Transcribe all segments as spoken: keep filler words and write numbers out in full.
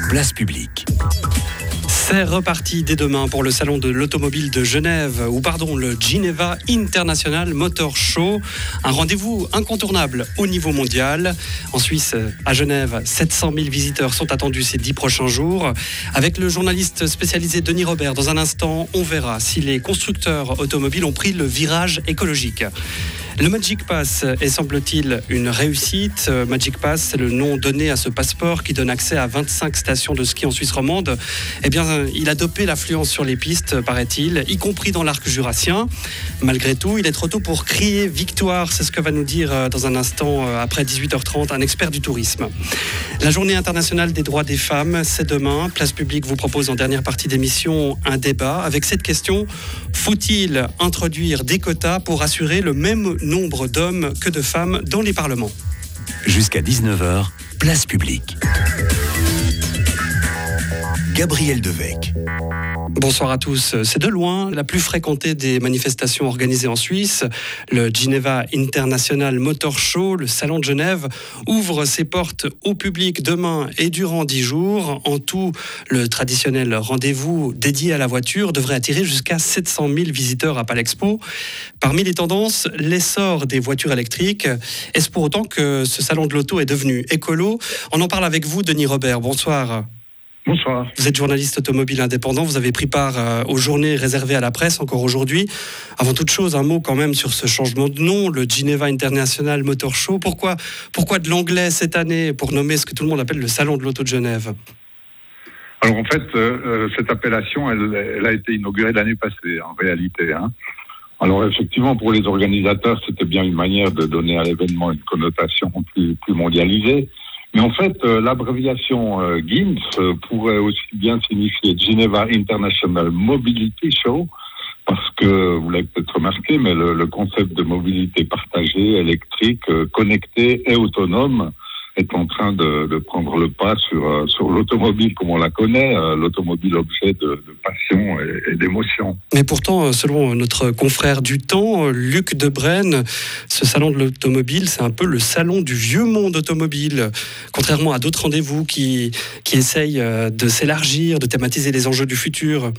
place publique. C'est reparti dès demain pour le salon de l'automobile de Genève, ou pardon, le Geneva International Motor Show. Un rendez-vous incontournable au niveau mondial. En Suisse, à Genève, sept cent mille visiteurs sont attendus ces dix prochains jours. Avec le journaliste spécialisé Denis Robert, dans un instant, on verra si les constructeurs automobiles ont pris le virage écologique. Le Magic Pass est, semble-t-il, une réussite. Magic Pass, c'est le nom donné à ce passeport qui donne accès à vingt-cinq stations de ski en Suisse romande. Eh bien, il a dopé l'affluence sur les pistes, paraît-il, y compris dans l'arc jurassien. Malgré tout, il est trop tôt pour crier victoire. C'est ce que va nous dire dans un instant, après dix-huit heures trente, un expert du tourisme. La journée internationale des droits des femmes, c'est demain. Place Publique vous propose en dernière partie d'émission un débat avec cette question: faut-il introduire des quotas pour assurer le même nombre d'hommes que de femmes dans les parlements? Jusqu'à dix-neuf heures, place publique. Gabriel Devecq. Bonsoir à tous. C'est de loin la plus fréquentée des manifestations organisées en Suisse. Le Geneva International Motor Show, le salon de Genève, ouvre ses portes au public demain et durant dix jours. En tout, le traditionnel rendez-vous dédié à la voiture devrait attirer jusqu'à sept cent mille visiteurs à Palexpo. Parmi les tendances, l'essor des voitures électriques. Est-ce pour autant que ce salon de l'auto est devenu écolo? On en parle avec vous, Denis Robert. Bonsoir. Bonsoir. Vous êtes journaliste automobile indépendant, vous avez pris part euh, aux journées réservées à la presse encore aujourd'hui. Avant toute chose, un mot quand même sur ce changement de nom, le Geneva International Motor Show. Pourquoi, pourquoi de l'anglais cette année pour nommer ce que tout le monde appelle le Salon de l'Auto de Genève? Alors en fait, euh, cette appellation, elle, elle a été inaugurée l'année passée en réalité. Hein. Alors effectivement, pour les organisateurs, c'était bien une manière de donner à l'événement une connotation plus, plus mondialisée. Mais en fait, euh, l'abréviation euh, G I M S euh, pourrait aussi bien signifier Geneva International Mobility Show, parce que, vous l'avez peut-être remarqué, mais le, le concept de mobilité partagée, électrique, euh, connectée et autonome est en train de, de prendre le pas sur, euh, sur l'automobile comme on la connaît, euh, l'automobile objet de, de passion et, et d'émotion. Mais pourtant, selon notre confrère du temps, Luc Debrenne, ce salon de l'automobile, c'est un peu le salon du vieux monde automobile. Contrairement à d'autres rendez-vous qui, qui essayent de s'élargir, de thématiser les enjeux du futur.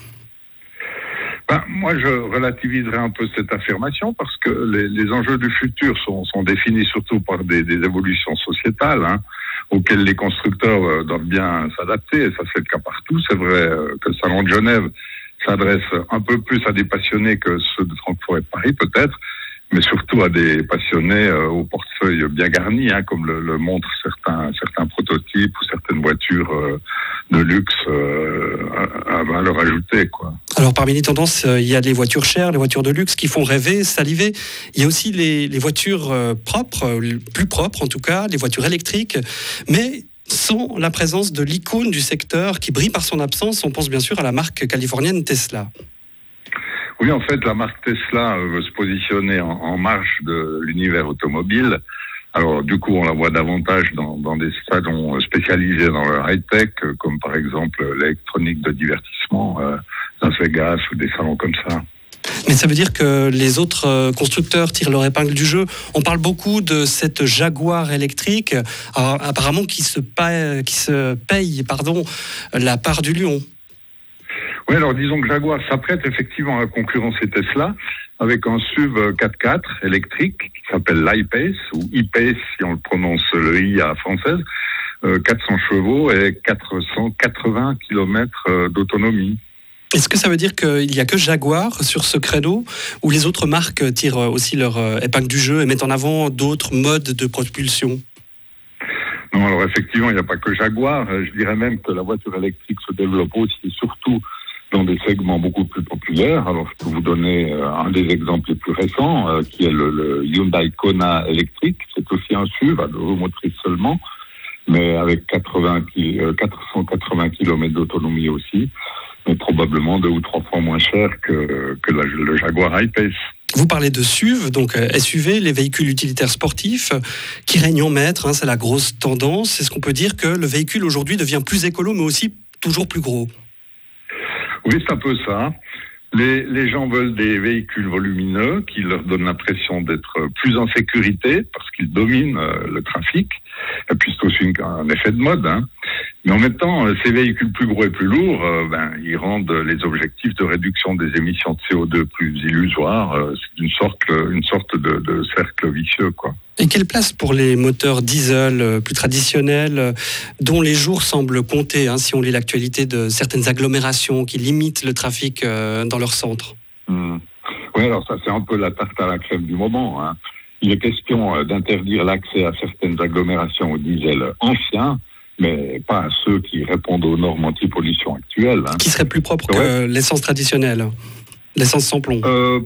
Ben, moi, je relativiserai un peu cette affirmation parce que les, les enjeux du futur sont, sont définis surtout par des, des évolutions sociétales hein, auxquelles les constructeurs euh, doivent bien s'adapter. Et ça, c'est le cas partout. C'est vrai euh, que le Salon de Genève s'adresse un peu plus à des passionnés que ceux de Francfort et de Paris, peut-être, mais surtout à des passionnés euh, au portefeuille bien garni, hein, comme le, le montrent certains, certains prototypes ou certaines voitures euh, de luxe euh, à, à valeur ajoutée, quoi. Alors parmi les tendances, euh, il y a les voitures chères, les voitures de luxe qui font rêver, saliver. Il y a aussi les, les voitures euh, propres, euh, plus propres en tout cas, les voitures électriques, mais sans la présence de l'icône du secteur qui brille par son absence. On pense bien sûr à la marque californienne Tesla. Oui, en fait, la marque Tesla veut se positionner en, en marge de l'univers automobile. Alors, du coup, on la voit davantage dans, dans des salons spécialisés dans le high-tech, comme par exemple l'électronique de divertissement, euh, Las Vegas ou des salons comme ça. Mais ça veut dire que les autres constructeurs tirent leur épingle du jeu. On parle beaucoup de cette Jaguar électrique, alors, apparemment qui se paye, qui se paye pardon, la part du lion. Oui, alors disons que Jaguar s'apprête effectivement à concurrencer Tesla avec un S U V quatre quatre électrique qui s'appelle l'I-Pace, ou E-Pace si on le prononce le I à française, euh, quatre cents chevaux et quatre cent quatre-vingts kilomètres d'autonomie. Est-ce que ça veut dire qu'il n'y a que Jaguar sur ce créneau, ou les autres marques tirent aussi leur épingle du jeu et mettent en avant d'autres modes de propulsion ? Non, alors effectivement, il n'y a pas que Jaguar. Je dirais même que la voiture électrique se développe aussi, surtout dans des segments beaucoup plus populaires. Alors, je peux vous donner euh, un des exemples les plus récents, euh, qui est le, le Hyundai Kona électrique. C'est aussi un S U V à deux roues motrices seulement, mais avec quatre-vingts, euh, quatre cent quatre-vingts kilomètres d'autonomie aussi, mais probablement deux ou trois fois moins cher que, que la, le Jaguar I-Pace. Vous parlez de S U V, donc S U V, les véhicules utilitaires sportifs, qui règnent en maître, hein, c'est la grosse tendance. Est-ce qu'on peut dire que le véhicule aujourd'hui devient plus écolo, mais aussi toujours plus gros ? Oui, c'est un peu ça. Les, les gens veulent des véhicules volumineux qui leur donnent l'impression d'être plus en sécurité parce qu'ils dominent euh, le trafic. Et puis c'est aussi une, un effet de mode. Hein. Mais en même temps, ces véhicules plus gros et plus lourds, euh, ben, ils rendent les objectifs de réduction des émissions de C O deux plus illusoires. Euh, c'est une sorte, une sorte de, de cercle vicieux, quoi. Et quelle place pour les moteurs diesel euh, plus traditionnels, euh, dont les jours semblent compter, hein, si on lit l'actualité de certaines agglomérations qui limitent le trafic euh, dans leur centre? Mmh. Oui, alors ça, c'est un peu la tarte à la crème du moment, hein. Il est question euh, d'interdire l'accès à certaines agglomérations au diesel ancien, mais pas à ceux qui répondent aux normes anti-pollution actuelles. Hein. Qui serait plus propre ouais. que l'essence traditionnelle, l'essence sans plomb? euh,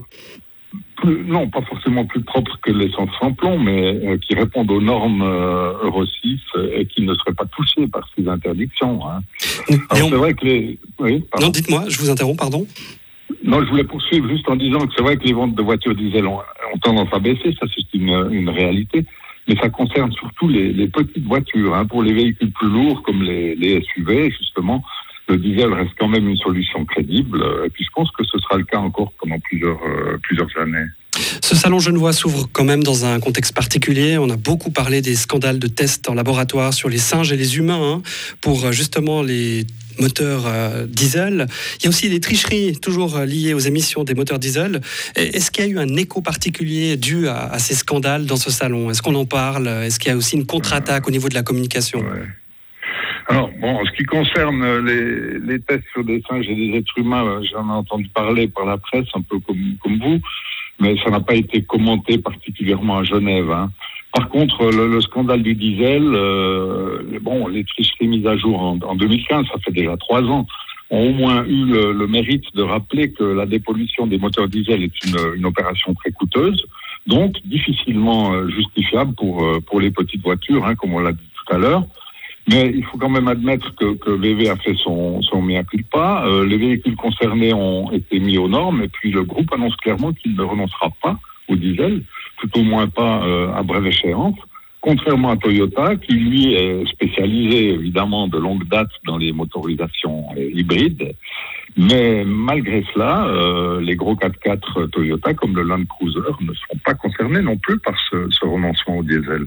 plus, Non, pas forcément plus propre que l'essence sans plomb, mais euh, qui répondent aux normes euh, Euro six euh, et qui ne seraient pas touchés par ces interdictions. Hein. Alors, on... c'est vrai que les... Oui, non, dites-moi, je vous interromps, pardon. Non, je voulais poursuivre juste en disant que c'est vrai que les ventes de voitures diesel ont, ont tendance à baisser, ça c'est une, une réalité. Mais ça concerne surtout les, les petites voitures. Hein. Pour les véhicules plus lourds, comme les, les S U V, justement, le diesel reste quand même une solution crédible. Et puis je pense que ce sera le cas encore pendant plusieurs, euh, plusieurs années. Ce salon genevois s'ouvre quand même dans un contexte particulier. On a beaucoup parlé des scandales de tests en laboratoire sur les singes et les humains, hein, pour justement les moteurs euh, diesel. Il y a aussi des tricheries toujours liées aux émissions des moteurs diesel. Est-ce qu'il y a eu un écho particulier dû à, à ces scandales dans ce salon? Est-ce qu'on en parle? Est-ce qu'il y a aussi une contre-attaque au niveau de la communication? Ouais. Alors, bon, en ce qui concerne les, les tests sur des singes et des êtres humains, j'en ai entendu parler par la presse, un peu comme, comme vous, mais ça n'a pas été commenté particulièrement à Genève. Hein. Par contre, le, le scandale du diesel, euh, bon, les tricheries mises à jour en, en deux mille quinze, ça fait déjà trois ans, ont au moins eu le, le mérite de rappeler que la dépollution des moteurs diesel est une, une opération très coûteuse, donc difficilement justifiable pour, pour les petites voitures, hein, comme on l'a dit tout à l'heure. Mais il faut quand même admettre que, que V V a fait son, son mea culpa. Euh, les véhicules concernés ont été mis aux normes et puis le groupe annonce clairement qu'il ne renoncera pas au diesel, tout au moins pas euh, à brève échéance, contrairement à Toyota qui, lui, est spécialisé évidemment de longue date dans les motorisations euh, hybrides. Mais malgré cela, euh, les gros quatre-quatre Toyota comme le Land Cruiser ne seront pas concernés non plus par ce, ce renoncement au diesel.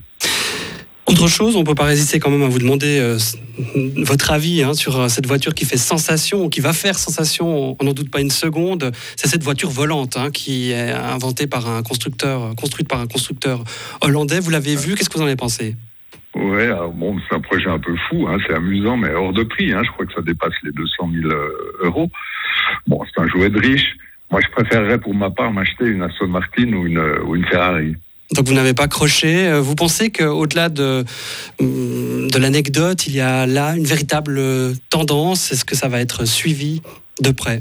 Autre chose, on ne peut pas résister quand même à vous demander euh, votre avis hein, sur euh, cette voiture qui fait sensation, ou qui va faire sensation, on n'en doute pas une seconde. C'est cette voiture volante hein, qui est inventée par un constructeur, construite par un constructeur hollandais. Vous l'avez vue, qu'est-ce que vous en avez pensé? Oui, bon, c'est un projet un peu fou, hein, c'est amusant, mais hors de prix. Hein, je crois que ça dépasse les deux cent mille euros. Bon, c'est un jouet de riche. Moi, je préférerais pour ma part m'acheter une Aston Martin ou une, ou une Ferrari. Donc vous n'avez pas croché. Vous pensez qu'au-delà de, de l'anecdote, il y a là une véritable tendance? Est-ce que ça va être suivi de près?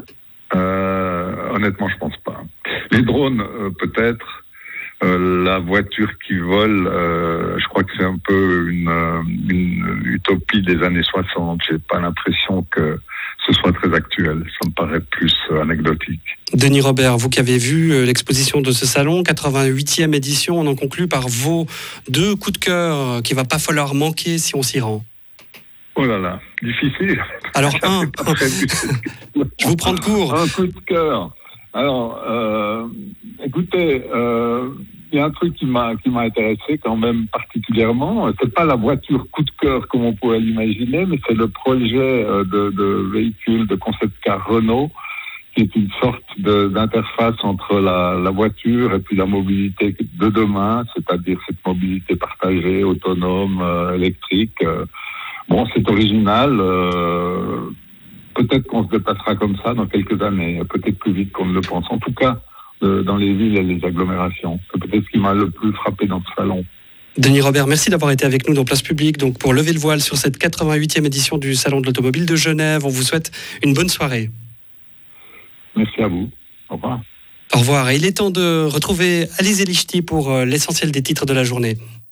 euh, Honnêtement, je pense pas. Les drones, euh, peut-être. Euh, la voiture qui vole, euh, je crois que c'est un peu une, une utopie des années soixante. J'ai pas l'impression que ce soit très actuel. Ça me paraît plus anecdotique. Denis Robert, vous qui avez vu l'exposition de ce salon, quatre-vingt-huitième édition, on en conclut par vos deux coups de cœur qu'il ne va pas falloir manquer si on s'y rend. Oh là là, difficile. Alors un, je vous prends de court. Un coup de cœur. Alors, euh, écoutez, euh, il y a un truc qui m'a qui m'a intéressé quand même particulièrement. C'est pas la voiture coup de cœur comme on pourrait l'imaginer, mais c'est le projet de, de véhicule de concept car Renault, qui est une sorte de, d'interface entre la, la voiture et puis la mobilité de demain, c'est-à-dire cette mobilité partagée, autonome, euh, électrique. Euh, bon, c'est original. Euh, Peut-être qu'on se déplacera comme ça dans quelques années, peut-être plus vite qu'on ne le pense. En tout cas, euh, dans les villes et les agglomérations. C'est peut-être ce qui m'a le plus frappé dans ce salon. Denis Robert, merci d'avoir été avec nous dans Place Publique, donc pour lever le voile sur cette quatre-vingt-huitième édition du Salon de l'Automobile de Genève. On vous souhaite une bonne soirée. Merci à vous. Au revoir. Au revoir. Et il est temps de retrouver Alizé Lichty pour l'essentiel des titres de la journée.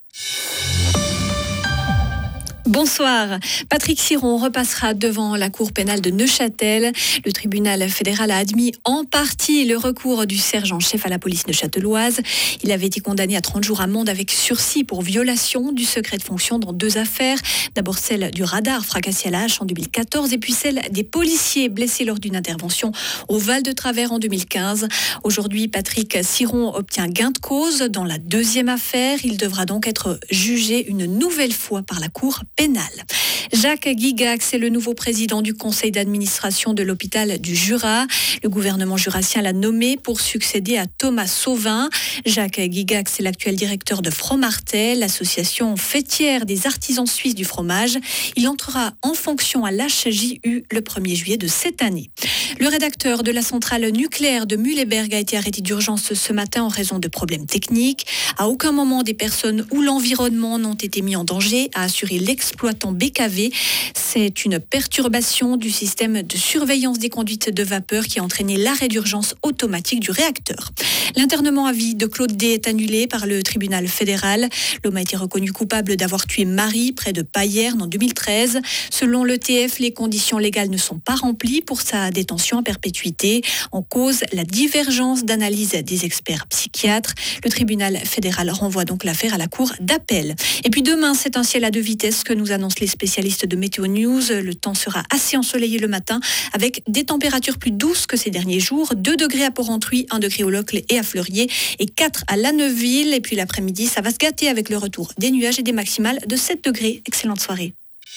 Bonsoir. Patrick Siron repassera devant la cour pénale de Neuchâtel. Le tribunal fédéral a admis en partie le recours du sergent-chef à la police neuchâteloise. Il avait été condamné à trente jours amende avec sursis pour violation du secret de fonction dans deux affaires. D'abord celle du radar fracassé à la hache en deux mille quatorze et puis celle des policiers blessés lors d'une intervention au Val-de-Travers en deux mille quinze. Aujourd'hui, Patrick Siron obtient gain de cause dans la deuxième affaire. Il devra donc être jugé une nouvelle fois par la cour pénale. Jacques Guigax est le nouveau président du conseil d'administration de l'hôpital du Jura. Le gouvernement jurassien l'a nommé pour succéder à Thomas Sauvin. Jacques Guigax est l'actuel directeur de Fromartel, l'association fêtière des artisans suisses du fromage. Il entrera en fonction à l'H J U le premier juillet de cette année. Le rédacteur de la centrale nucléaire de Mühleberg a été arrêté d'urgence ce matin en raison de problèmes techniques. À aucun moment des personnes ou l'environnement n'ont été mis en danger, a assuré l'exploitant B K V. C'est une perturbation du système de surveillance des conduites de vapeur qui a entraîné l'arrêt d'urgence automatique du réacteur. L'internement à vie de Claude D est annulé par le tribunal fédéral. L'homme a été reconnu coupable d'avoir tué Marie près de Payerne en deux mille treize. Selon l'E T F, les conditions légales ne sont pas remplies pour sa détention à perpétuité. En cause, la divergence d'analyse des experts psychiatres. Le tribunal fédéral renvoie donc l'affaire à la cour d'appel. Et puis demain, c'est un ciel à deux vitesses que nous annoncent les spécialistes de Météo News. Le temps sera assez ensoleillé le matin avec des températures plus douces que ces derniers jours. deux degrés à Porrentruy, un degré au Locle et à Fleurier et quatre à Lanneville. Et puis l'après-midi, ça va se gâter avec le retour des nuages et des maximales de sept degrés. Excellente soirée.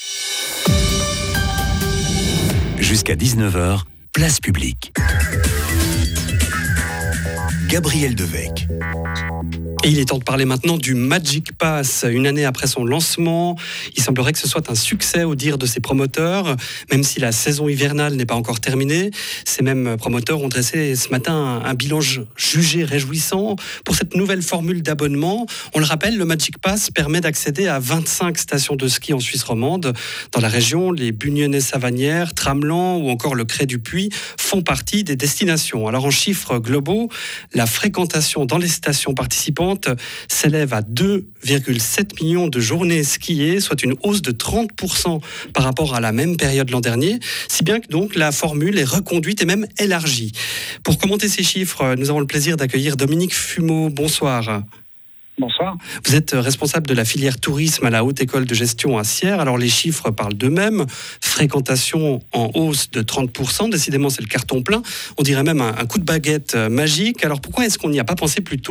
Jusqu'à dix-neuf heures, place publique. Gabriel Devecq. Et il est temps de parler maintenant du Magic Pass. Une année après son lancement, il semblerait que ce soit un succès au dire de ses promoteurs, même si la saison hivernale n'est pas encore terminée. Ces mêmes promoteurs ont dressé ce matin un bilan jugé réjouissant pour cette nouvelle formule d'abonnement. On le rappelle, le Magic Pass permet d'accéder à vingt-cinq stations de ski en Suisse romande. Dans la région, les Bugnenais-Savanières, Tramelan ou encore le Cré du Puy font partie des destinations. Alors en chiffres globaux, la fréquentation dans les stations participantes s'élève à deux virgule sept millions de journées skiées, soit une hausse de trente pour cent par rapport à la même période l'an dernier, si bien que donc la formule est reconduite et même élargie. Pour commenter ces chiffres, nous avons le plaisir d'accueillir Dominique Fumeau. Bonsoir. Bonsoir. Vous êtes responsable de la filière tourisme à la Haute École de Gestion à Sierre. Alors les chiffres parlent d'eux-mêmes. Fréquentation en hausse de trente pour cent. Décidément, c'est le carton plein. On dirait même un, un coup de baguette magique. Alors pourquoi est-ce qu'on n'y a pas pensé plus tôt ?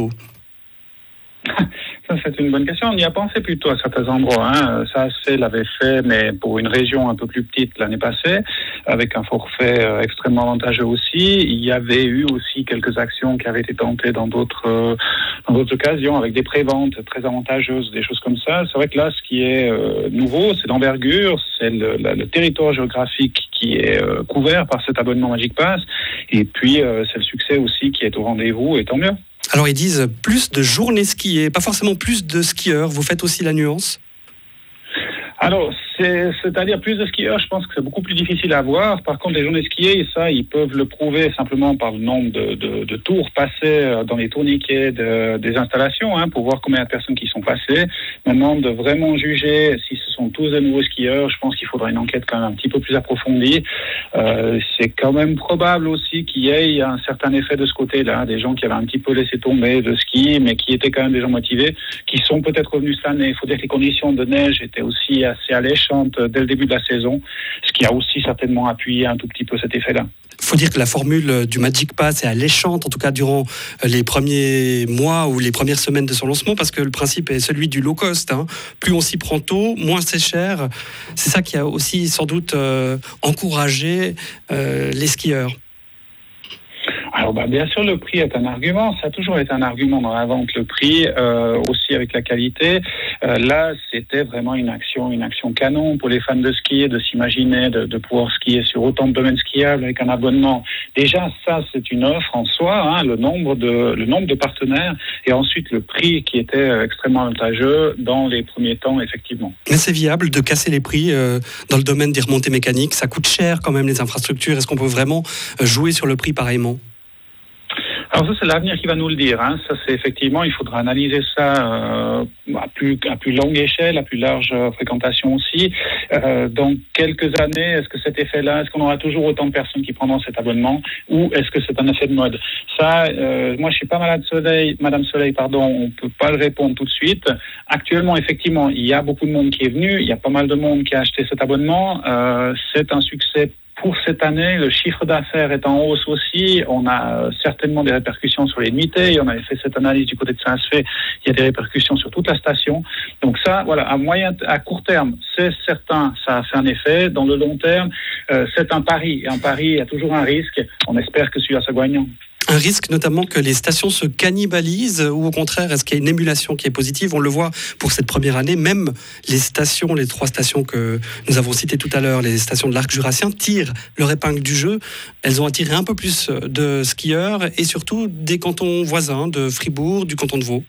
Ça, c'est une bonne question. On y a pensé plutôt à certains endroits. Hein. Ça, c'est l'avait fait, mais pour une région un peu plus petite l'année passée, avec un forfait euh, extrêmement avantageux aussi. Il y avait eu aussi quelques actions qui avaient été tentées dans d'autres, euh, dans d'autres occasions, avec des préventes très avantageuses, des choses comme ça. C'est vrai que là, ce qui est euh, nouveau, c'est d'envergure, c'est le, la, le territoire géographique qui est euh, couvert par cet abonnement Magic Pass. Et puis, euh, c'est le succès aussi qui est au rendez-vous, et tant mieux. Alors ils disent plus de journées skiées, pas forcément plus de skieurs. Vous faites aussi la nuance ? Alors, c'est, c'est-à-dire plus de skieurs, je pense que c'est beaucoup plus difficile à voir. Par contre, les journées skiées, ça, ils peuvent le prouver simplement par le nombre de, de, de tours passés dans les tourniquets de, des installations, hein, pour voir combien de personnes qui sont passées. Maintenant, de vraiment juger si ce sont tous de nouveaux skieurs, je pense qu'il faudra une enquête quand même un petit peu plus approfondie. Euh, c'est quand même probable aussi qu'il y ait un certain effet de ce côté-là, des gens qui avaient un petit peu laissé tomber de ski, mais qui étaient quand même des gens motivés, qui sont peut-être revenus cette année. Il faut dire que les conditions de neige étaient aussi assez alléchantes dès le début de la saison, ce qui a aussi certainement appuyé un tout petit peu cet effet-là. Il faut dire que la formule du Magic Pass est alléchante, en tout cas durant les premiers mois ou les premières semaines de son lancement, parce que le principe est celui du low cost. Hein. Plus on s'y prend tôt, moins c'est cher. C'est ça qui a aussi sans doute euh, encouragé euh, les skieurs. Alors, bah, bien sûr, le prix est un argument. Ça a toujours été un argument dans la vente, le prix, euh, aussi avec la qualité. Euh, là, c'était vraiment une action, une action canon pour les fans de ski, de s'imaginer, de, de pouvoir skier sur autant de domaines skiables avec un abonnement. Déjà, ça, c'est une offre en soi, hein, le nombre de, le nombre de partenaires, et ensuite le prix qui était extrêmement avantageux dans les premiers temps, effectivement. Mais c'est viable de casser les prix euh, dans le domaine des remontées mécaniques. Ça coûte cher quand même les infrastructures. Est-ce qu'on peut vraiment jouer sur le prix pareillement ? Alors ça, c'est l'avenir qui va nous le dire. Hein. Ça, c'est effectivement, il faudra analyser ça euh, à, plus, à plus longue échelle, à plus large euh, fréquentation aussi. Euh, dans quelques années, est-ce que cet effet-là, est-ce qu'on aura toujours autant de personnes qui prendront cet abonnement, ou est-ce que c'est un effet de mode ? Ça, euh, moi, je suis pas Madame Soleil, Madame Soleil, pardon, on peut pas le répondre tout de suite. Actuellement, effectivement, il y a beaucoup de monde qui est venu, il y a pas mal de monde qui a acheté cet abonnement. Euh, c'est un succès pour cette année, le chiffre d'affaires est en hausse aussi. On a certainement des répercussions sur les nuitées. On avait fait cette analyse du côté de Saint-Sfé. Il y a des répercussions sur toute la station. Donc ça, voilà, à moyen, à court terme, c'est certain, ça a fait un effet. Dans le long terme, euh, c'est un pari. Et un pari, il y a toujours un risque. On espère que celui-là soit gagnant. Un risque notamment que les stations se cannibalisent ou au contraire, est-ce qu'il y a une émulation qui est positive? On le voit pour cette première année, même les stations, les trois stations que nous avons citées tout à l'heure, les stations de l'arc jurassien, tirent leur épingle du jeu. Elles ont attiré un peu plus de skieurs et surtout des cantons voisins de Fribourg, du canton de Vaud.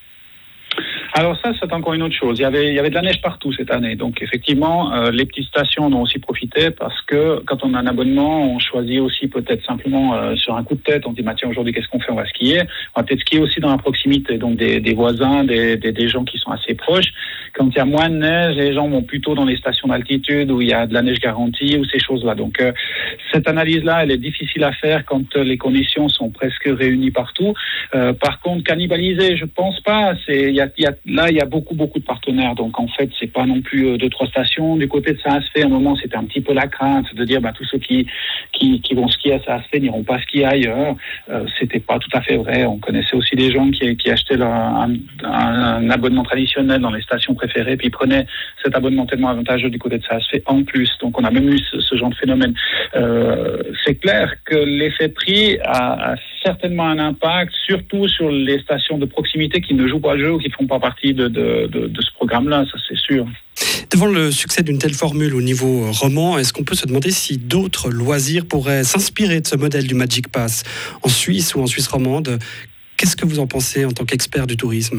Alors ça, c'est encore une autre chose. Il y avait, il y avait de la neige partout cette année. Donc effectivement, euh, les petites stations en ont aussi profité parce que quand on a un abonnement, on choisit aussi peut-être simplement euh, sur un coup de tête. On dit, bah, tiens, aujourd'hui, qu'est-ce qu'on fait? On va skier. On va peut-être skier aussi dans la proximité. Donc des, des voisins, des, des, des gens qui sont assez proches. Quand il y a moins de neige, les gens vont plutôt dans les stations d'altitude où il y a de la neige garantie ou ces choses-là. Donc euh, cette analyse-là, elle est difficile à faire quand euh, les conditions sont presque réunies partout. Euh, par contre, cannibaliser, je pense pas. C'est, il y a, il y a Là, il y a beaucoup, beaucoup de partenaires. Donc, en fait, c'est pas non plus euh, deux, trois stations. Du côté de Saint-Sfé, à un moment, c'était un petit peu la crainte de dire, bah, tous ceux qui, qui, qui vont skier à Saint-Sfé n'iront pas skier ailleurs. Euh, c'était pas tout à fait vrai. On connaissait aussi des gens qui, qui achetaient leur, un, un, un abonnement traditionnel dans les stations préférées, puis prenaient cet abonnement tellement avantageux du côté de Saint-Sfé en plus. Donc, on a même eu ce, ce genre de phénomène. Euh, c'est clair que l'effet prix a, a certainement un impact, surtout sur les stations de proximité qui ne jouent pas le jeu ou qui ne font pas partie De, de, de, de ce programme-là, ça c'est sûr. Devant le succès d'une telle formule au niveau roman, est-ce qu'on peut se demander si d'autres loisirs pourraient s'inspirer de ce modèle du Magic Pass en Suisse ou en Suisse romande? Qu'est-ce que vous en pensez en tant qu'expert du tourisme?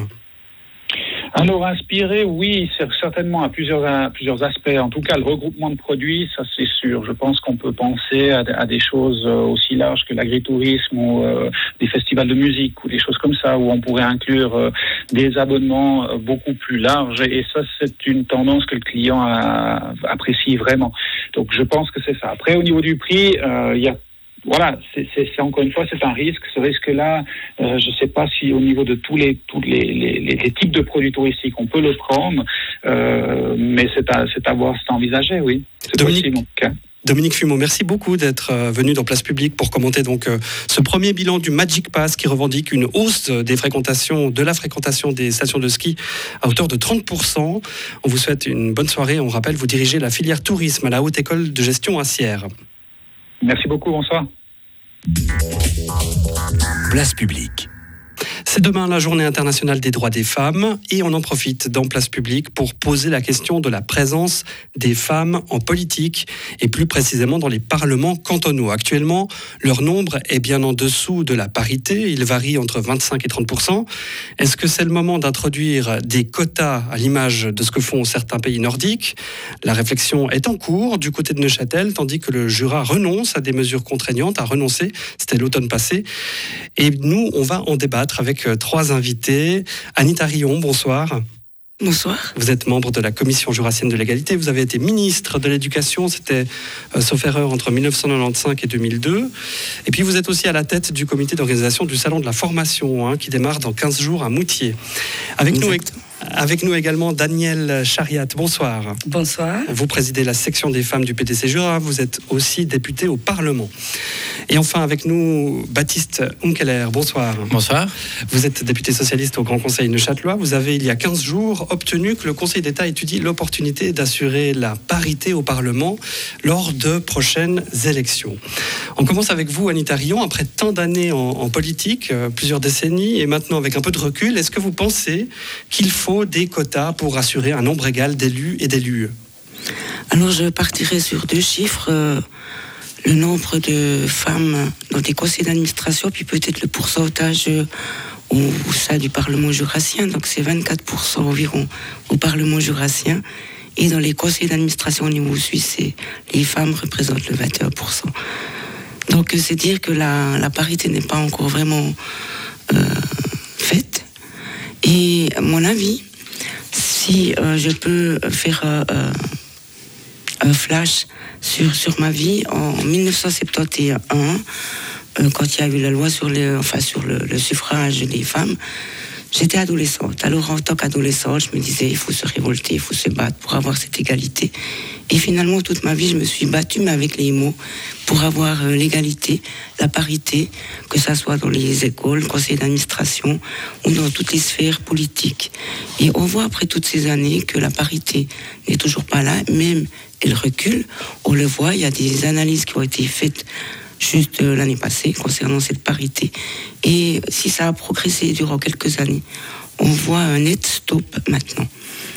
Alors, inspiré, oui, c'est certainement à plusieurs, à plusieurs aspects. En tout cas, le regroupement de produits, ça c'est sûr. Je pense qu'on peut penser à, à des choses aussi larges que l'agritourisme ou euh, des festivals de musique ou des choses comme ça, où on pourrait inclure euh, des abonnements euh, beaucoup plus larges. Et ça, c'est une tendance que le client a, apprécie vraiment. Donc, je pense que c'est ça. Après, au niveau du prix, euh, il y a Voilà, c'est, c'est, c'est encore une fois, c'est un risque. Ce risque-là, euh, je ne sais pas si au niveau de tous les tous les, les, les types de produits touristiques, on peut le prendre, euh, mais c'est à, c'est à voir, c'est à envisager, oui. C'est Dominique, possible, en tout cas. Dominique Fumeau, merci beaucoup d'être venu dans Place Publique pour commenter donc euh, ce premier bilan du Magic Pass qui revendique une hausse des fréquentations, de la fréquentation des stations de ski à hauteur de trente pour cent. On vous souhaite une bonne soirée. On rappelle, vous dirigez la filière tourisme à la Haute École de Gestion à Sierre. Merci beaucoup, bonsoir. Place Publique. C'est demain la journée internationale des droits des femmes et on en profite dans Place Publique pour poser la question de la présence des femmes en politique et plus précisément dans les parlements cantonaux. Actuellement, leur nombre est bien en dessous de la parité, il varie entre vingt-cinq et trente pour cent. Est-ce que c'est le moment d'introduire des quotas à l'image de ce que font certains pays nordiques? La réflexion est en cours du côté de Neuchâtel, tandis que le Jura renonce à des mesures contraignantes, a renoncé, c'était l'automne passé. Et nous, on va en débattre avec trois invités. Anita Rion, bonsoir. Bonsoir. Vous êtes membre de la Commission jurassienne de l'égalité. Vous avez été ministre de l'Éducation, c'était, euh, sauf erreur, entre dix-neuf cent quatre-vingt-quinze et deux mille deux. Et puis vous êtes aussi à la tête du comité d'organisation du Salon de la Formation, hein, qui démarre dans quinze jours à Moutier. Avec nous, avec nous également Danielle Chariat, bonsoir. Bonsoir. Vous présidez la section des femmes du P D C Jura, vous êtes aussi députée au Parlement. Et enfin avec nous, Baptiste Unkeler, bonsoir. Bonsoir. Vous êtes député socialiste au Grand Conseil neuchâtelois. Vous avez, il y a quinze jours, obtenu que le Conseil d'État étudie l'opportunité d'assurer la parité au Parlement lors de prochaines élections. On commence avec vous, Anita Rion, après tant d'années en, en politique, euh, plusieurs décennies, et maintenant avec un peu de recul, est-ce que vous pensez qu'il faut des quotas pour assurer un nombre égal d'élus et d'élues? Alors je partirai sur deux chiffres, euh, le nombre de femmes dans des conseils d'administration, puis peut-être le pourcentage au, au sein du Parlement jurassien, donc c'est vingt-quatre pour cent environ au Parlement jurassien, et dans les conseils d'administration au niveau suisse, les femmes représentent le vingt et un pour cent. Donc c'est dire que la, la parité n'est pas encore vraiment euh, faite. Et à mon avis, si euh, je peux faire euh, un flash sur, sur ma vie, en dix-neuf cent soixante et un, euh, quand il y a eu la loi sur, les, enfin, sur le, le suffrage des femmes, j'étais adolescente. Alors en tant qu'adolescente, je me disais, il faut se révolter, il faut se battre pour avoir cette égalité. Et finalement, toute ma vie, je me suis battue, mais avec les mots, pour avoir euh, l'égalité, la parité, que ça soit dans les écoles, le conseil d'administration ou dans toutes les sphères politiques. Et on voit après toutes ces années que la parité n'est toujours pas là, même elle recule. On le voit, il y a des analyses qui ont été faites juste euh, l'année passée concernant cette parité. Et si ça a progressé durant quelques années, on voit un net stop maintenant.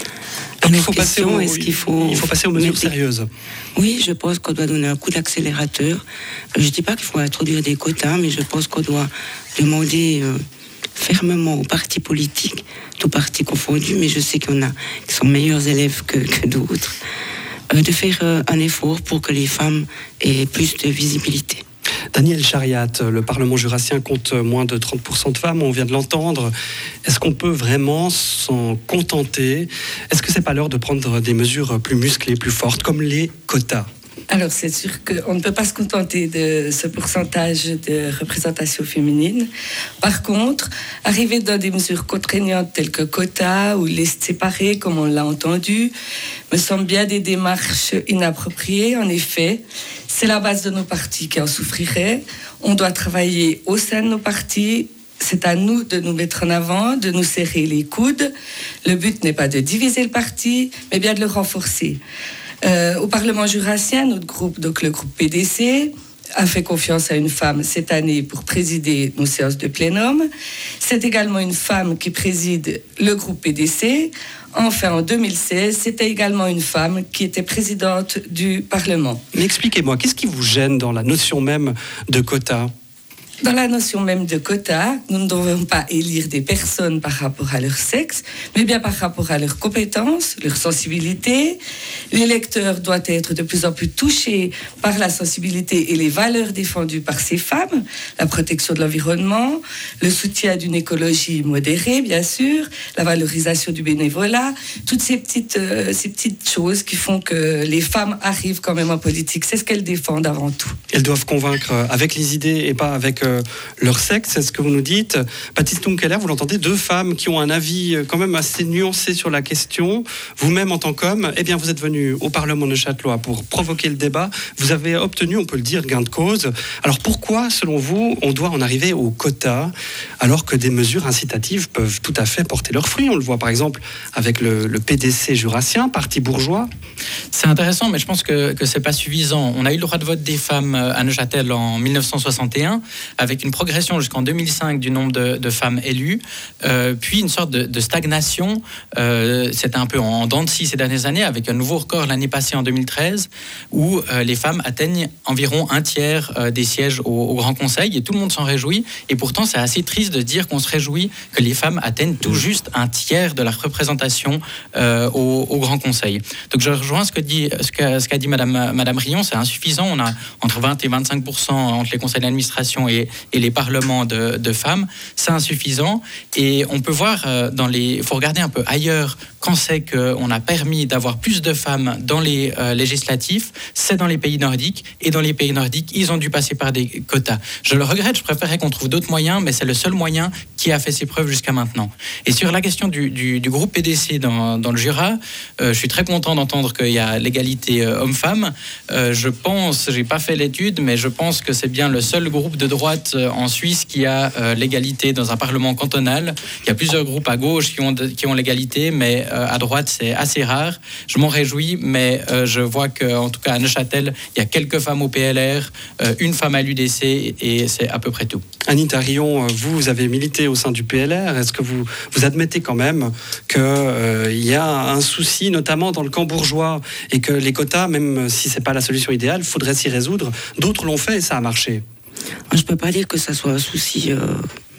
Donc il faut, passer au, est-ce qu'il faut, il faut passer aux mesures sérieuses. Oui, je pense qu'on doit donner un coup d'accélérateur. Je ne dis pas qu'il faut introduire des quotas, mais je pense qu'on doit demander euh, fermement aux partis politiques, tous partis confondus, mais je sais qu'il y en a qui sont meilleurs élèves que, que d'autres, euh, de faire euh, un effort pour que les femmes aient plus de visibilité. Daniel Chariat, le Parlement jurassien compte moins de trente pour cent de femmes, on vient de l'entendre. Est-ce qu'on peut vraiment s'en contenter ? Est-ce que c'est pas l'heure de prendre des mesures plus musclées, plus fortes, comme les quotas ? Alors, c'est sûr qu'on ne peut pas se contenter de ce pourcentage de représentation féminine. Par contre, arriver dans des mesures contraignantes telles que quotas ou listes séparées, comme on l'a entendu, me semble bien des démarches inappropriées. En effet, c'est la base de nos partis qui en souffrirait. On doit travailler au sein de nos partis. C'est à nous de nous mettre en avant, de nous serrer les coudes. Le but n'est pas de diviser le parti, mais bien de le renforcer. Euh, au Parlement jurassien, notre groupe, donc le groupe P D C, a fait confiance à une femme cette année pour présider nos séances de plénum. C'est également une femme qui préside le groupe P D C. Enfin, en deux mille seize, c'était également une femme qui était présidente du Parlement. Mais expliquez-moi, qu'est-ce qui vous gêne dans la notion même de quota ? Dans la notion même de quota, nous ne devons pas élire des personnes par rapport à leur sexe, mais bien par rapport à leurs compétences, leur sensibilité. L'électeur doit être de plus en plus touché par la sensibilité et les valeurs défendues par ces femmes, la protection de l'environnement, le soutien d'une écologie modérée, bien sûr, la valorisation du bénévolat, toutes ces petites, euh, ces petites choses qui font que les femmes arrivent quand même en politique. C'est ce qu'elles défendent avant tout. Elles doivent convaincre avec les idées et pas avec euh, leur sexe, c'est ce que vous nous dites. Baptiste Unkeler, vous l'entendez, deux femmes qui ont un avis quand même assez nuancé sur la question. Vous-même, en tant qu'homme, eh bien, vous êtes venu au Parlement neuchâtelois pour provoquer le débat. Vous avez obtenu, on peut le dire, gain de cause. Alors pourquoi, selon vous, on doit en arriver au quota alors que des mesures incitatives peuvent tout à fait porter leurs fruits ? On le voit par exemple avec le, le P D C jurassien, parti bourgeois. C'est intéressant, mais je pense que, que c'est pas suffisant. On a eu le droit de vote des femmes à Neuchâtel en dix-neuf cent soixante et un, avec une progression jusqu'en deux mille cinq du nombre de, de femmes élues, euh, puis une sorte de, de stagnation. Euh, c'était un peu en dents de scie ces dernières années, avec un nouveau record l'année passée en deux mille treize, où euh, les femmes atteignent environ un tiers euh, des sièges au, au Grand Conseil, et tout le monde s'en réjouit. Et pourtant, c'est assez triste de dire qu'on se réjouit que les femmes atteignent tout juste un tiers de la représentation euh, au, au Grand Conseil. Donc je rejoins ce que dit, ce qu'a, ce qu'a dit Madame, Madame Rion, c'est insuffisant. On a entre vingt et vingt-cinq pour cent entre les conseils d'administration et, et les parlements de, de femmes. C'est insuffisant. Et on peut voir euh, dans les... Il faut regarder un peu ailleurs quand c'est qu'on a permis d'avoir plus de femmes dans les euh, législatifs, c'est dans les pays nordiques. Et dans les pays nordiques, ils ont dû passer par des quotas. Je le regrette, je préférerais qu'on trouve d'autres moyens, mais c'est le seul moyen qui a fait ses preuves jusqu'à maintenant. Et sur la question du, du, du groupe P D C dans, dans le Jura, euh, je suis très content d'entendre qu'il y a l'égalité euh, homme-femme. Euh, je pense, j'ai pas fait l'étude, mais je pense que c'est bien le seul groupe de droite euh, en Suisse qui a euh, l'égalité dans un parlement cantonal. Il y a plusieurs groupes à gauche qui ont, de, qui ont l'égalité, mais euh, à droite, c'est assez rare. Je m'en réjouis, mais euh, je vois qu'en tout cas à Neuchâtel, il y a quelques femmes au P L R, euh, une femme à l'U D C, et c'est à peu près tout. Anita Rion, vous, vous avez milité au sein du P L R. Est-ce que vous, vous admettez quand même qu'il euh, y a un souci, notamment dans le camp bourgeois, et que les quotas, même si ce n'est pas la solution idéale, il faudrait s'y résoudre. D'autres l'ont fait et ça a marché. Je ne peux pas dire que ça soit un souci, euh,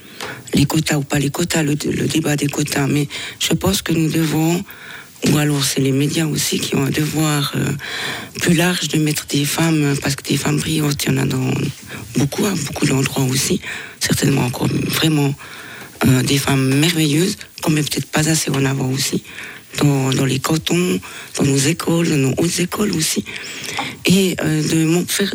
les quotas ou pas les quotas, le, le débat des quotas, mais je pense que nous devons, ou alors c'est les médias aussi qui ont un devoir euh, plus large de mettre des femmes, parce que des femmes brillantes, il y en a dans beaucoup, à beaucoup d'endroits aussi, certainement encore vraiment euh, des femmes merveilleuses, qu'on met peut-être pas assez en avant aussi. Dans, dans les cantons, dans nos écoles, dans nos hautes écoles aussi. Et euh, de mon, faire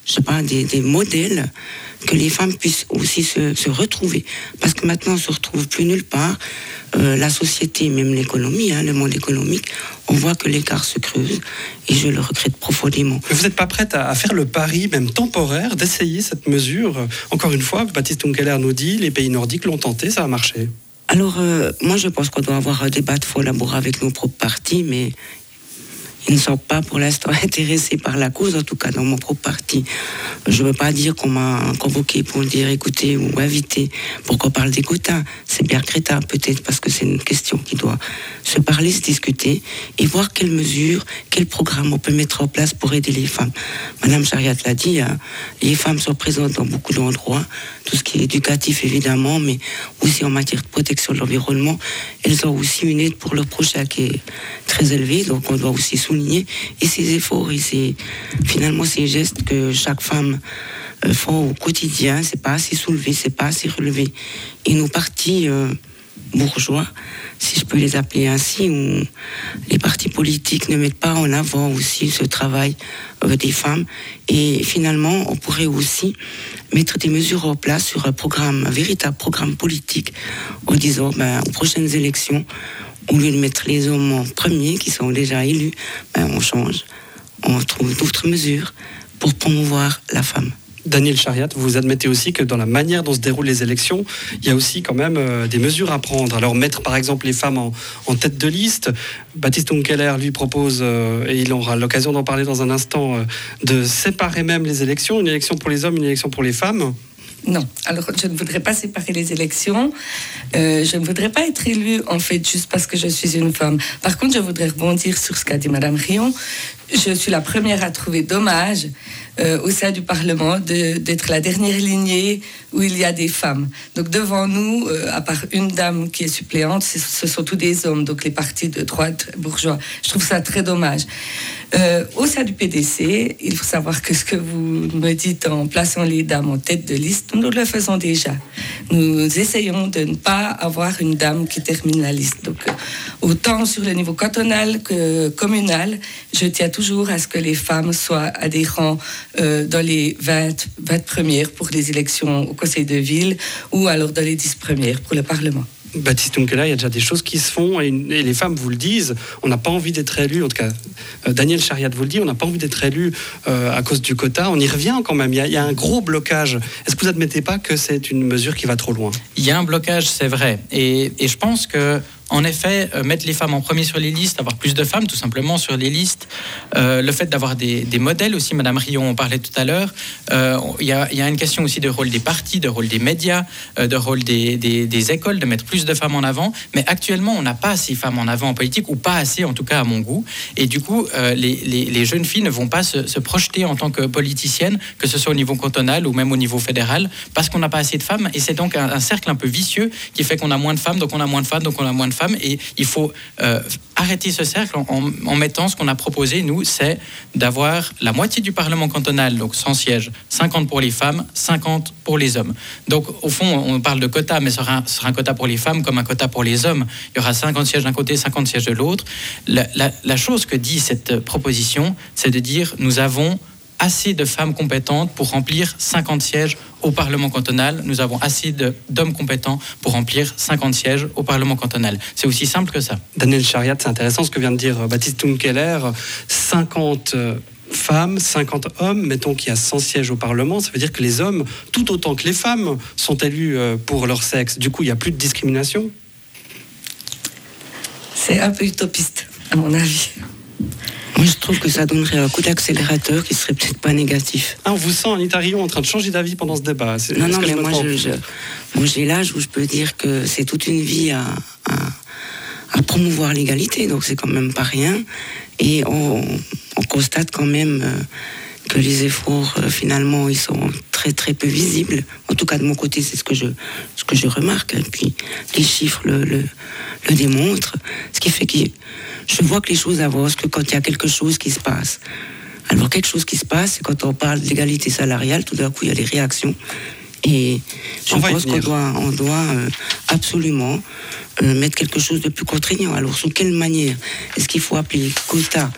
je sais pas, des, des modèles, que les femmes puissent aussi se, se retrouver. Parce que maintenant, on se retrouve plus nulle part. Euh, la société, même l'économie, hein, le monde économique, on voit que l'écart se creuse et je le regrette profondément. Mais vous n'êtes pas prête à, à faire le pari, même temporaire, d'essayer cette mesure? Encore une fois, Baptiste Unkeler nous dit, les pays nordiques l'ont tenté, ça a marché. Alors, euh, moi, je pense qu'on doit avoir un débat de collaborer avec nos propres partis, mais ils ne sont pas pour l'instant intéressés par la cause, en tout cas dans mon propre parti. Je ne veux pas dire qu'on m'a convoqué pour dire écoutez ou invité pour qu'on parle des quotas. C'est bien regrettable peut-être parce que c'est une question qui doit se parler, se discuter et voir quelles mesures, quels programmes on peut mettre en place pour aider les femmes. Madame Chariat l'a dit, hein, les femmes sont présentes dans beaucoup d'endroits, tout ce qui est éducatif évidemment, mais aussi en matière de protection de l'environnement. Elles ont aussi une aide pour leur prochain qui est très élevée, donc on doit aussi souligner et ces efforts et ces, finalement ces gestes que chaque femme euh, font au quotidien, c'est pas assez soulevé, c'est pas assez relevé. Et nos partis euh, bourgeois, si je peux les appeler ainsi, où les partis politiques ne mettent pas en avant aussi ce travail euh, des femmes. Et finalement, on pourrait aussi mettre des mesures en place sur un programme, un véritable programme politique, en disant, ben, aux prochaines élections, au lieu de mettre les hommes en premier, qui sont déjà élus, ben on change. On trouve d'autres mesures pour promouvoir la femme. Daniel Chariat, vous admettez aussi que dans la manière dont se déroulent les élections, il y a aussi quand même euh, des mesures à prendre. Alors mettre par exemple les femmes en, en tête de liste. Baptiste Unkeler lui propose, euh, et il aura l'occasion d'en parler dans un instant, euh, de séparer même les élections, une élection pour les hommes, une élection pour les femmes. Non, alors je ne voudrais pas séparer les élections. Euh, je ne voudrais pas être élue, en fait, juste parce que je suis une femme. Par contre, je voudrais rebondir sur ce qu'a dit Madame Rion. Je suis la première à trouver dommage euh, au sein du Parlement de, d'être la dernière lignée où il y a des femmes. Donc devant nous, euh, à part une dame qui est suppléante, ce sont tous des hommes, donc les partis de droite bourgeois. Je trouve ça très dommage. Euh, au sein du P D C, il faut savoir que ce que vous me dites en plaçant les dames en tête de liste, nous le faisons déjà. Nous essayons de ne pas avoir une dame qui termine la liste. Donc, euh, autant sur le niveau cantonal que communal, je tiens toujours à ce que les femmes soient adhérentes euh, dans les vingt, vingt premières pour les élections au conseil de ville ou alors dans les dix premières pour le Parlement. Baptiste Unkeler, il y a déjà des choses qui se font et, et les femmes vous le disent, on n'a pas envie d'être élu, en tout cas euh, Daniel Chariat vous le dit, on n'a pas envie d'être élu euh, à cause du quota, on y revient quand même, il y a, il y a un gros blocage. Est-ce que vous n'admettez pas que c'est une mesure qui va trop loin? Il y a un blocage, c'est vrai, et, et je pense que en effet, euh, mettre les femmes en premier sur les listes, avoir plus de femmes tout simplement sur les listes, euh, le fait d'avoir des, des modèles aussi, Madame Rion en parlait tout à l'heure, euh, il y a, y a une question aussi de rôle des partis, de rôle des médias, euh, de rôle des, des, des écoles, de mettre plus de femmes en avant, mais actuellement on n'a pas assez de femmes en avant en politique, ou pas assez en tout cas à mon goût, et du coup euh, les, les, les jeunes filles ne vont pas se, se projeter en tant que politiciennes, que ce soit au niveau cantonal ou même au niveau fédéral, parce qu'on n'a pas assez de femmes, et c'est donc un, un cercle un peu vicieux qui fait qu'on a moins de femmes, donc on a moins de femmes, donc on a moins de femmes, et il faut euh, arrêter ce cercle en, en, en mettant ce qu'on a proposé, nous, c'est d'avoir la moitié du Parlement cantonal, donc cent sièges, cinquante pour les femmes, cinquante pour les hommes. Donc, au fond, on parle de quota, mais ce sera, ce sera un quota pour les femmes comme un quota pour les hommes. Il y aura cinquante sièges d'un côté, cinquante sièges de l'autre. La, la, la chose que dit cette proposition, c'est de dire, nous avons assez de femmes compétentes pour remplir cinquante sièges au Parlement cantonal. Nous avons assez de, d'hommes compétents pour remplir cinquante sièges au Parlement cantonal. C'est aussi simple que ça. Daniel Chariat, c'est intéressant ce que vient de dire Baptiste Unkeler. cinquante femmes, cinquante hommes, mettons qu'il y a cent sièges au Parlement, ça veut dire que les hommes, tout autant que les femmes, sont élus pour leur sexe. Du coup, il n'y a plus de discrimination? C'est un peu utopiste, à mon avis. Moi, je trouve que ça donnerait un coup d'accélérateur qui serait peut-être pas négatif. Ah, on vous sent, Anita Rion, en train de changer d'avis pendant ce débat. C'est, non, non, mais je moi, je, je, moi, j'ai l'âge où je peux dire que c'est toute une vie à, à, à promouvoir l'égalité, donc c'est quand même pas rien. Et on, on constate quand même euh, que les efforts, euh, finalement, ils sont très, très peu visibles. En tout cas, de mon côté, c'est ce que je, ce que je remarque. Et puis, les chiffres le, le, le démontrent. Ce qui fait que je vois que les choses avancent, que quand il y a quelque chose qui se passe. Alors, quelque chose qui se passe, c'est quand on parle de l'égalité salariale, tout d'un coup, il y a des réactions. Et je pense qu'on doit, on doit euh, absolument euh, mettre quelque chose de plus contraignant. Alors, sous quelle manière? Est-ce qu'il faut appeler quota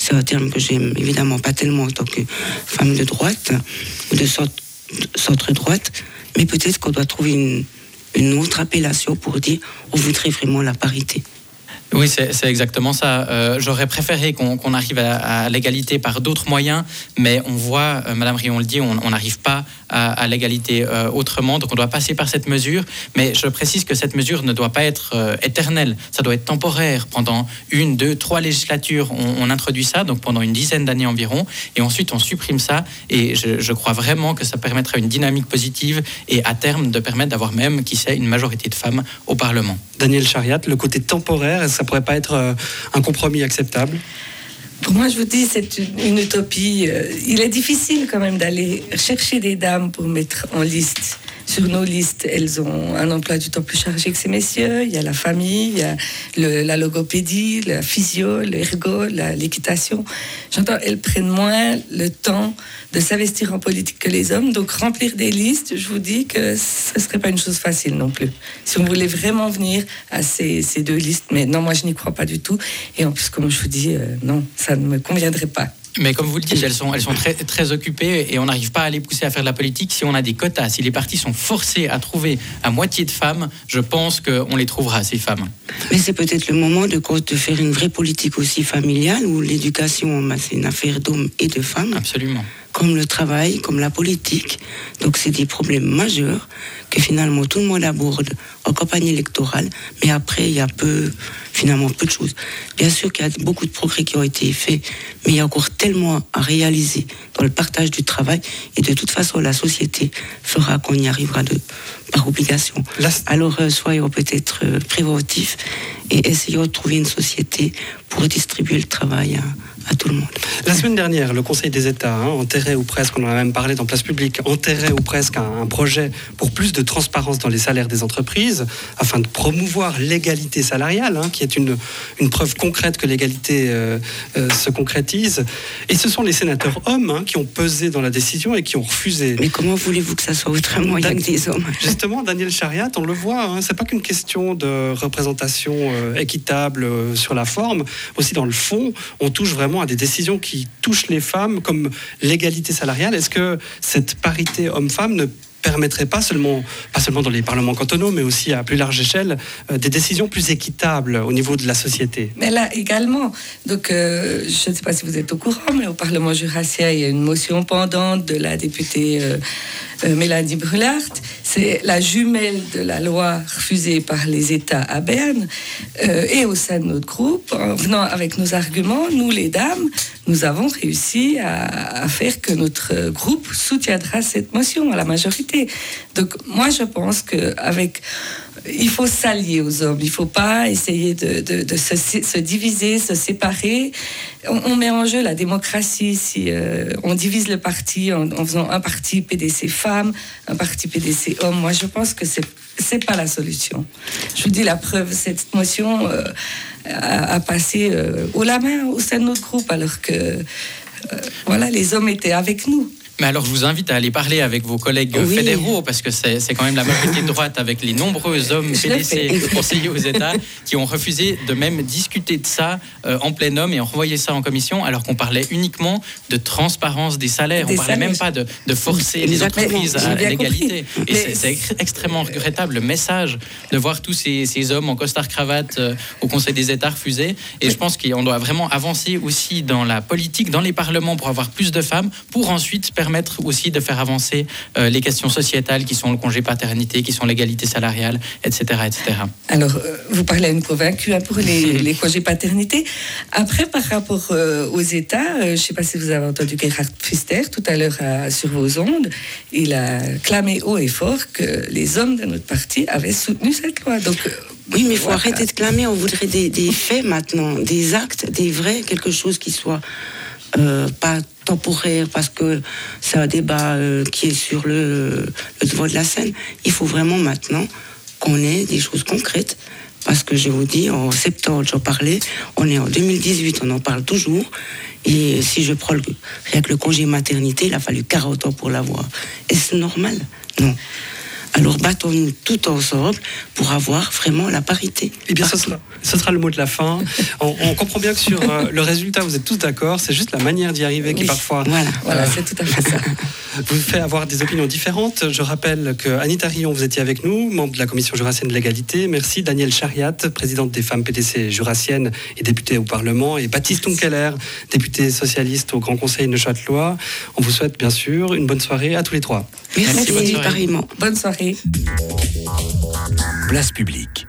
c'est un terme que j'aime évidemment pas tellement en tant que femme de droite ou de centre-droite, mais peut-être qu'on doit trouver une, une autre appellation pour dire on voudrait vraiment la parité. Oui, c'est, c'est exactement ça. Euh, j'aurais préféré qu'on, qu'on arrive à, à l'égalité par d'autres moyens, mais on voit, euh, Madame Rion le dit, on n'arrive pas à, à l'égalité euh, autrement, donc on doit passer par cette mesure. Mais je précise que cette mesure ne doit pas être euh, éternelle, ça doit être temporaire. Pendant une, deux, trois législatures, on, on introduit ça, donc pendant une dizaine d'années environ, et ensuite on supprime ça. Et je, je crois vraiment que ça permettra une dynamique positive et à terme de permettre d'avoir même, qui sait, une majorité de femmes au Parlement. Daniel Chariat, le côté temporaire, ça pourrait pas être euh, un compromis acceptable? Pour moi, je vous dis, c'est une, une utopie. Euh, il est difficile quand même d'aller chercher des dames pour mettre en liste. Sur nos listes, elles ont un emploi du temps plus chargé que ces messieurs. Il y a la famille, il y a le, la logopédie, la physio, l'ergo, la, l'équitation. J'entends, elles prennent moins le temps de s'investir en politique que les hommes. Donc, remplir des listes, je vous dis que ce ne serait pas une chose facile non plus. Si on voulait vraiment venir à ces, ces deux listes. Mais non, moi, je n'y crois pas du tout. Et en plus, comme je vous dis, euh, non, ça ne me conviendrait pas. Mais comme vous le dites, elles sont, elles sont très, très occupées et on n'arrive pas à les pousser à faire de la politique si on a des quotas. Si les partis sont forcés à trouver à moitié de femmes, je pense qu'on les trouvera, ces femmes. Mais c'est peut-être le moment de, de faire une vraie politique aussi familiale où l'éducation, bah, c'est une affaire d'hommes et de femmes. Absolument. Comme le travail, comme la politique. Donc c'est des problèmes majeurs que finalement tout le monde aborde en campagne électorale, mais après il y a peu, finalement peu de choses. Bien sûr qu'il y a beaucoup de progrès qui ont été faits, mais il y a encore tellement à réaliser dans le partage du travail, et de toute façon la société fera qu'on y arrivera de, par obligation. La... Alors euh, soyons peut-être euh, préventifs et essayons de trouver une société pour distribuer le travail à, à tout le monde. La semaine dernière, le Conseil des États hein, enterrait ou presque, on en a même parlé dans Place Publique, enterrait ou presque un, un projet pour plus de transparence dans les salaires des entreprises, afin de promouvoir l'égalité salariale, hein, qui est une, une preuve concrète que l'égalité euh, euh, se concrétise. Et ce sont les sénateurs hommes hein, qui ont pesé dans la décision et qui ont refusé. Mais comment voulez-vous que ça soit autrement Dan- avec des hommes? Justement, Daniel Chariat, on le voit, hein, c'est pas qu'une question de représentation euh, équitable euh, sur la forme, aussi dans le fond, on touche vraiment à des décisions qui touchent les femmes, comme l'égalité salariale. Est-ce que cette parité homme-femme ne permettrait pas seulement, pas seulement dans les parlements cantonaux, mais aussi à plus large échelle, euh, des décisions plus équitables au niveau de la société? Mais là également, donc euh, je ne sais pas si vous êtes au courant, mais au Parlement jurassien, il y a une motion pendante de la députée euh, euh, Mélanie Brulart. C'est la jumelle de la loi refusée par les États à Berne. Euh, et au sein de notre groupe, en venant avec nos arguments, nous les dames, nous avons réussi à, à faire que notre groupe soutiendra cette motion à la majorité. Donc moi je pense qu'avec... Il faut s'allier aux hommes, il ne faut pas essayer de, de, de se, se diviser, se séparer. On, on met en jeu la démocratie si euh, on divise le parti en, en faisant un parti P D C femmes, un parti P D C hommes. Moi, je pense que ce n'est pas la solution. Je vous dis la preuve, cette motion euh, a, a passé euh, haut la main au sein de notre groupe, alors que euh, voilà, les hommes étaient avec nous. Mais alors, je vous invite à aller parler avec vos collègues oui. fédéraux, parce que c'est, c'est quand même la majorité de droite, avec les nombreux hommes P D C conseillers aux États, qui ont refusé de même discuter de ça euh, en plénum et ont renvoyé ça en commission, alors qu'on parlait uniquement de transparence des salaires. Des on ne parlait salaires. même pas de, de forcer les entreprises à l'égalité. Et c'est, c'est ex- extrêmement regrettable, le message de voir tous ces, ces hommes en costard-cravate euh, au Conseil des États refuser. Et je pense qu'on doit vraiment avancer aussi dans la politique, dans les parlements, pour avoir plus de femmes, pour ensuite permettre permettre aussi de faire avancer euh, les questions sociétales qui sont le congé paternité, qui sont l'égalité salariale, et cetera, et cetera. Alors, euh, vous parlez à une convaincue hein, pour les, les congés paternité. Après, par rapport euh, aux États, euh, je ne sais pas si vous avez entendu Gerhard Pfister tout à l'heure à, sur vos ondes, il a clamé haut et fort que les hommes de notre parti avaient soutenu cette loi. Donc, euh, oui, mais il faut voilà. arrêter de clamer, on voudrait des, des faits maintenant, des actes, des vrais, quelque chose qui soit euh, pas temporaire, parce que c'est un débat euh, qui est sur le, le devant de la scène. Il faut vraiment maintenant qu'on ait des choses concrètes, parce que je vous dis, en septembre, j'en parlais, on est en deux mille dix-huit, on en parle toujours, et si je prends le, rien que le congé maternité, il a fallu quarante ans pour l'avoir. Est-ce normal? Non. Alors battons-nous tout ensemble pour avoir vraiment la parité. Eh bien, ce sera, ce sera le mot de la fin. On, on comprend bien que sur euh, le résultat, vous êtes tous d'accord. C'est juste la manière d'y arriver qui Oui, parfois voilà, Voilà, c'est tout à fait ça. vous fait avoir des opinions différentes. Je rappelle que Anita Rillon, vous étiez avec nous, membre de la Commission jurassienne de l'égalité. Merci. Danielle Chariat, présidente des femmes P D C jurassiennes et députée au Parlement. Et Baptiste Unkeler, député socialiste au Grand Conseil neuchâtelois. On vous souhaite bien sûr une bonne soirée à tous les trois. Merci, Merci, bonne soirée. pareillement. Bonne soirée. Place publique.